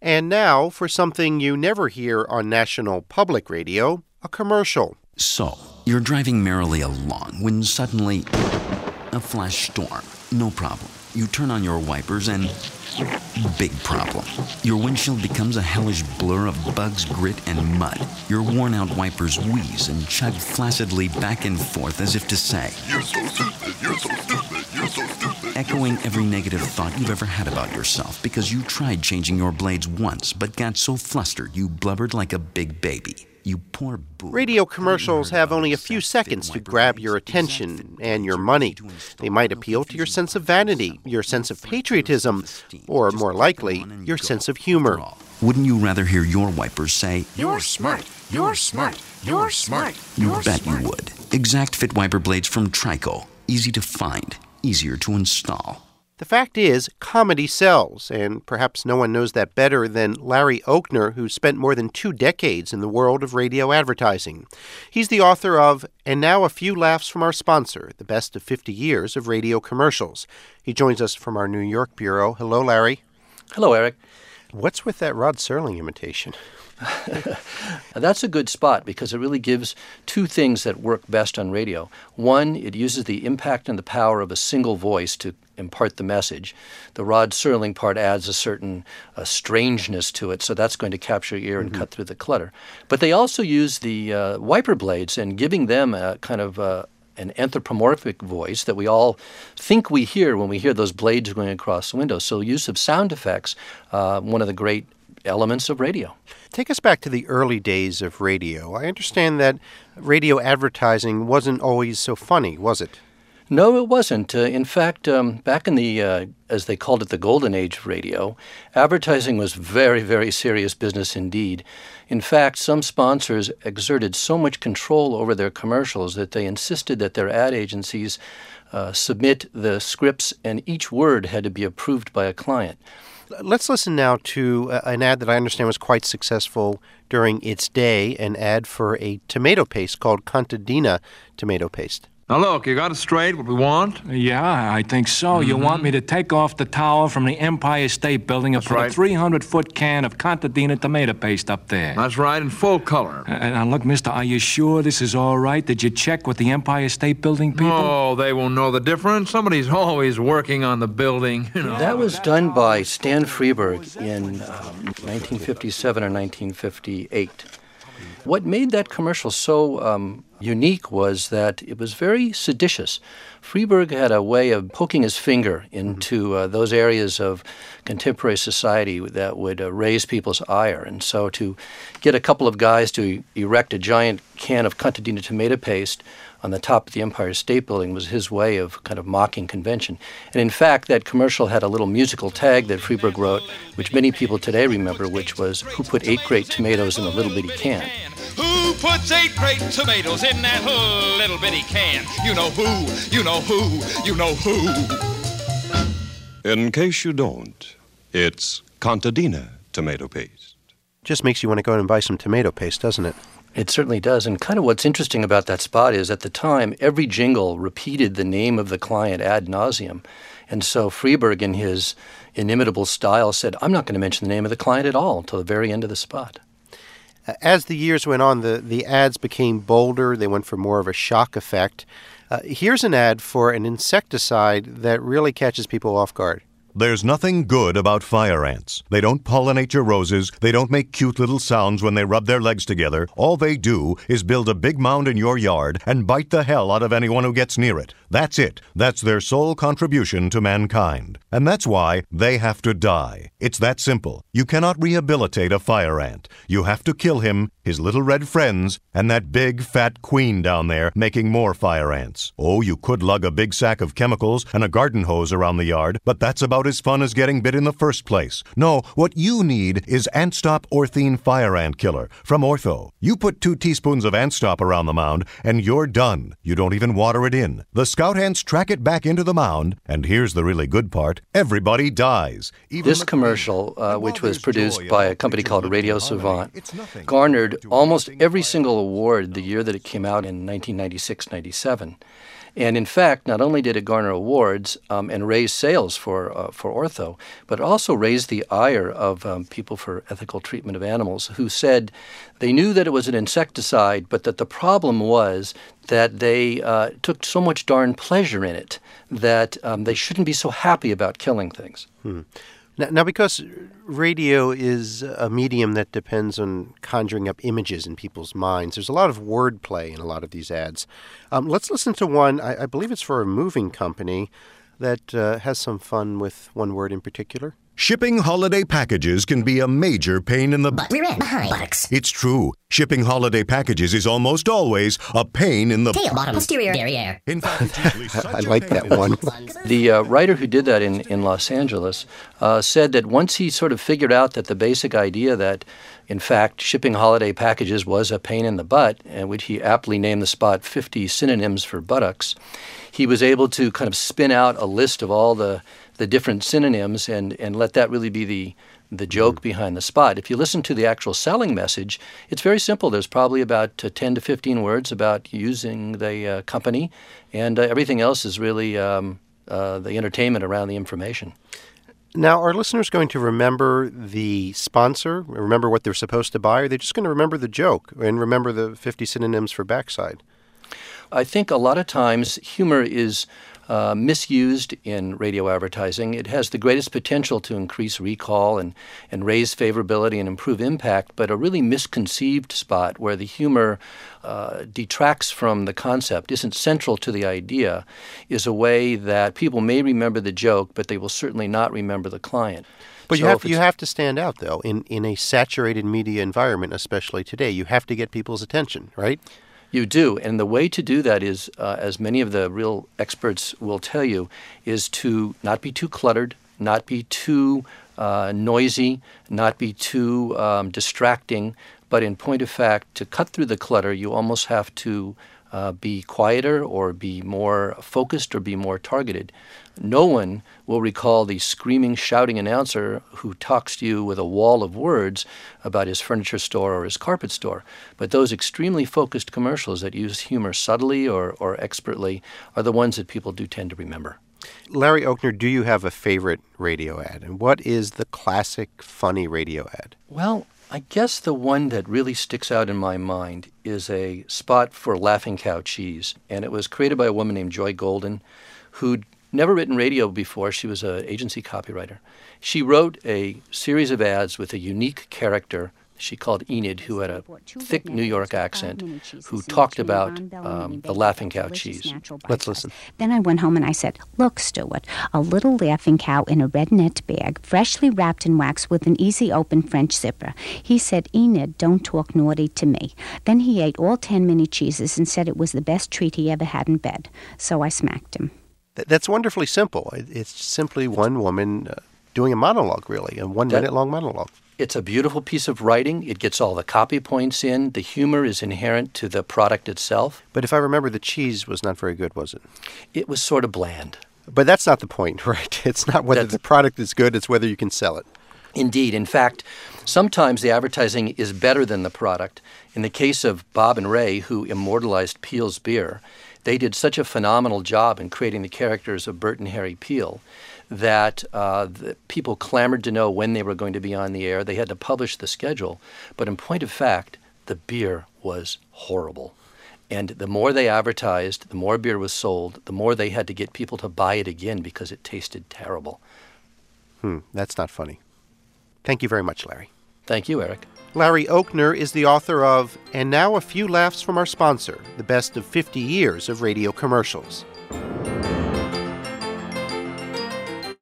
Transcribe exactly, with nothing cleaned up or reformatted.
And now for something you never hear on National Public Radio, a commercial. So, you're driving merrily along when suddenly a flash storm. No problem. You turn on your wipers and big problem. Your windshield becomes a hellish blur of bugs, grit, and mud. Your worn-out wipers wheeze and chug flaccidly back and forth as if to say, "You're so stupid, you're so stupid, you're so stupid." Echoing every negative thought you've ever had about yourself because you tried changing your blades once but got so flustered you blubbered like a big baby. You poor boo. Radio commercials have only a few seconds to grab your attention and your money. They might appeal to your sense of vanity, your sense of patriotism, or more likely, your sense of humor. Wouldn't you rather hear your wipers say, "You're smart, you're smart, you're smart, You you're bet smart"? you would. Exact fit wiper blades from Trico. Easy to find, easier to install. The fact is, comedy sells, and perhaps no one knows that better than Larry Oakner, who spent more than two decades in the world of radio advertising. He's the author of And Now a Few Laughs from Our Sponsor, the best of fifty years of radio commercials. He joins us from our New York bureau. Hello, Larry. Hello, Eric. What's with that Rod Serling imitation? That's a good spot because it really gives two things that work best on radio. One, it uses the impact and the power of a single voice to impart the message. The Rod Serling part adds a certain uh, strangeness to it, so that's going to capture your ear and mm-hmm. cut through the clutter. But they also use the uh, wiper blades and giving them a kind of uh, an anthropomorphic voice that we all think we hear when we hear those blades going across the window. So use of sound effects, uh, one of the great elements of radio. Take us back to the early days of radio. I understand that radio advertising wasn't always so funny, was it? No, it wasn't. Uh, in fact, um, back in the, uh, as they called it, the golden age of radio, advertising was very, very serious business indeed. In fact, some sponsors exerted so much control over their commercials that they insisted that their ad agencies uh, submit the scripts and each word had to be approved by a client. Let's listen now to an ad that I understand was quite successful during its day, an ad for a tomato paste called Contadina tomato paste. Now look, you got it straight, what we want? Yeah, I think so. Mm-hmm. You want me to take off the tower from the Empire State Building and That's put right. a three hundred foot can of Contadina tomato paste up there. That's right, in full color. Uh, and look, mister, are you sure this is all right? Did you check with the Empire State Building people? Oh, they won't know the difference. Somebody's always working on the building, you know. That was done by Stan Freberg in um, nineteen fifty-seven or nineteen fifty-eight. What made that commercial so um, unique was that it was very seditious. Freberg had a way of poking his finger into uh, those areas of contemporary society that would uh, raise people's ire. And so to get a couple of guys to erect a giant can of Contadina tomato paste on the top of the Empire State Building was his way of kind of mocking convention. And in fact, that commercial had a little musical tag that Freberg wrote, which many people today remember, which was, "Who put eight great tomatoes in a little bitty can?" Who puts eight great tomatoes in that little bitty can? You know who, you know who, you know who. In case you don't, it's Contadina tomato paste. Just makes you want to go out and buy some tomato paste, doesn't it? It certainly does. And kind of what's interesting about that spot is at the time, every jingle repeated the name of the client ad nauseum. And so Freberg, in his inimitable style, said, "I'm not going to mention the name of the client at all until the very end of the spot." As the years went on, the, the ads became bolder. They went for more of a shock effect. Uh, here's an ad for an insecticide that really catches people off guard. There's nothing good about fire ants. They don't pollinate your roses. They don't make cute little sounds when they rub their legs together. All they do is build a big mound in your yard and bite the hell out of anyone who gets near it. That's it. That's their sole contribution to mankind. And that's why they have to die. It's that simple. You cannot rehabilitate a fire ant. You have to kill him, his little red friends, and that big fat queen down there making more fire ants. Oh, you could lug a big sack of chemicals and a garden hose around the yard, but that's about as fun as getting bit in the first place. No, what you need is AntStop Orthene Fire Ant Killer from Ortho. You put two teaspoons of AntStop around the mound, and you're done. You don't even water it in. The scout ants track it back into the mound, and here's the really good part. Everybody dies. Even this commercial, uh, which was produced by a company called Radio Savant, garnered almost every single award the year that it came out in nineteen ninety-six ninety-seven. And in fact, not only did it garner awards um, and raise sales for uh, for ortho, but it also raised the ire of um, people for ethical treatment of animals who said they knew that it was an insecticide, but that the problem was that they uh, took so much darn pleasure in it that um, they shouldn't be so happy about killing things. Hmm. Now, now, because radio is a medium that depends on conjuring up images in people's minds, there's a lot of wordplay in a lot of these ads. Um, let's listen to one, I, I believe it's for a moving company, that uh, has some fun with one word in particular. Shipping holiday packages can be a major pain in the butt. Rear end, behind, buttocks. It's true. Shipping holiday packages is almost always a pain in the tail, bottom, posterior, derriere. In fact, it's usually such I like that one. The uh, writer who did that in, in Los Angeles uh, said that once he sort of figured out that the basic idea that, in fact, shipping holiday packages was a pain in the butt, and which he aptly named the spot fifty synonyms for buttocks, he was able to kind of spin out a list of all the the different synonyms and, and let that really be the the joke mm-hmm. behind the spot. If you listen to the actual selling message, it's very simple. There's probably about uh, ten to fifteen words about using the uh, company, and uh, everything else is really um, uh, the entertainment around the information. Now, are listeners going to remember the sponsor, remember what they're supposed to buy, or are they just going to remember the joke and remember the fifty synonyms for backside? I think a lot of times humor is uh, misused in radio advertising. It has the greatest potential to increase recall and, and raise favorability and improve impact, but a really misconceived spot where the humor uh, detracts from the concept, isn't central to the idea, is a way that people may remember the joke, but they will certainly not remember the client. But so you have you have to stand out, though, in, in a saturated media environment, especially today. You have to get people's attention, right? You do, and the way to do that is, uh, as many of the real experts will tell you, is to not be too cluttered, not be too uh, noisy, not be too um, distracting, but in point of fact, to cut through the clutter, you almost have to uh, be quieter or be more focused or be more targeted. No one will recall the screaming, shouting announcer who talks to you with a wall of words about his furniture store or his carpet store. But those extremely focused commercials that use humor subtly or, or expertly are the ones that people do tend to remember. Larry Oakner, do you have a favorite radio ad? And what is the classic funny radio ad? Well, I guess the one that really sticks out in my mind is a spot for Laughing Cow cheese. And it was created by a woman named Joy Golden, who'd never written radio before. She was an agency copywriter. She wrote a series of ads with a unique character she called Enid, who had a thick New York accent, who talked about um, the Laughing Cow cheese. Let's listen. Then I went home and I said, "Look, Stuart, a little Laughing Cow in a red net bag, freshly wrapped in wax with an easy open French zipper." He said, "Enid, don't talk naughty to me." Then he ate all ten mini cheeses and said it was the best treat he ever had in bed. So I smacked him. That's wonderfully simple. It's simply one woman uh, doing a monologue, really, a one-minute-long monologue. It's a beautiful piece of writing. It gets all the copy points in. The humor is inherent to the product itself. But if I remember, the cheese was not very good, was it? It was sort of bland. But that's not the point, right? It's not whether that's, the product is good, it's whether you can sell it. Indeed. In fact, sometimes the advertising is better than the product. In the case of Bob and Ray, who immortalized Peel's beer, they did such a phenomenal job in creating the characters of Bert and Harry Peel that uh, the people clamored to know when they were going to be on the air. They had to publish the schedule. But in point of fact, the beer was horrible. And the more they advertised, the more beer was sold, the more they had to get people to buy it again because it tasted terrible. Hmm, that's not funny. Thank you very much, Larry. Thank you, Eric. Larry Oakner is the author of And Now a Few Laughs from Our Sponsor, the best of fifty years of radio commercials.